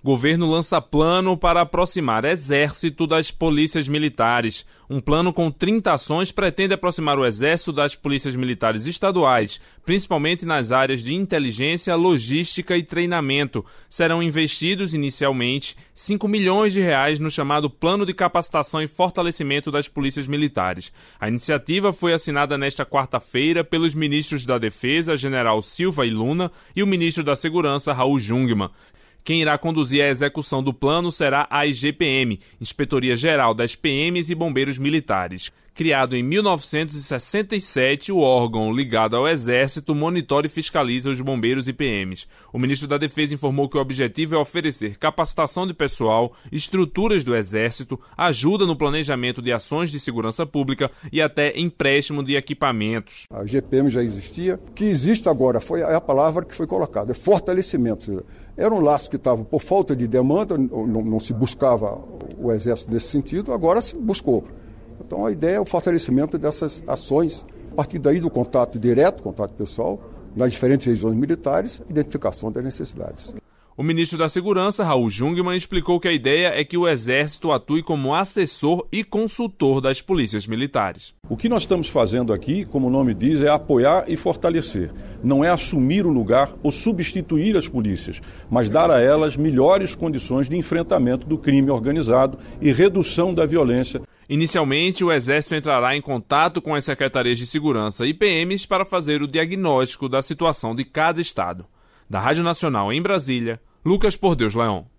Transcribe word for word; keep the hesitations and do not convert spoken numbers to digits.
Governo lança plano para aproximar Exército das polícias militares. Um plano com trinta ações pretende aproximar o Exército das polícias militares estaduais, principalmente nas áreas de inteligência, logística e treinamento. Serão investidos, inicialmente, cinco milhões de reais no chamado Plano de Capacitação e Fortalecimento das Polícias Militares. A iniciativa foi assinada nesta quarta-feira pelos ministros da Defesa, General Silva e Luna, e o ministro da Segurança, Raul Jungmann. Quem irá conduzir a execução do plano será a I G P M, Inspetoria Geral das P Ms e Bombeiros Militares. Criado em mil novecentos e sessenta e sete, o órgão ligado ao Exército monitora e fiscaliza os bombeiros e P Ms. O ministro da Defesa informou que o objetivo é oferecer capacitação de pessoal, estruturas do Exército, ajuda no planejamento de ações de segurança pública e até empréstimo de equipamentos. A I G P M já existia. O que existe agora foi a palavra que foi colocada, é fortalecimento. Era um laço que estava por falta de demanda, não, não se buscava o Exército nesse sentido, agora se buscou. Então a ideia é o fortalecimento dessas ações, a partir daí do contato direto, contato pessoal, nas diferentes regiões militares, identificação das necessidades. O ministro da Segurança, Raul Jungmann, explicou que a ideia é que o Exército atue como assessor e consultor das polícias militares. O que nós estamos fazendo aqui, como o nome diz, é apoiar e fortalecer. Não é assumir o lugar ou substituir as polícias, mas dar a elas melhores condições de enfrentamento do crime organizado e redução da violência. Inicialmente, o Exército entrará em contato com as secretarias de segurança e P Ms para fazer o diagnóstico da situação de cada estado. Da Rádio Nacional em Brasília, Lucas Por Deus Leão.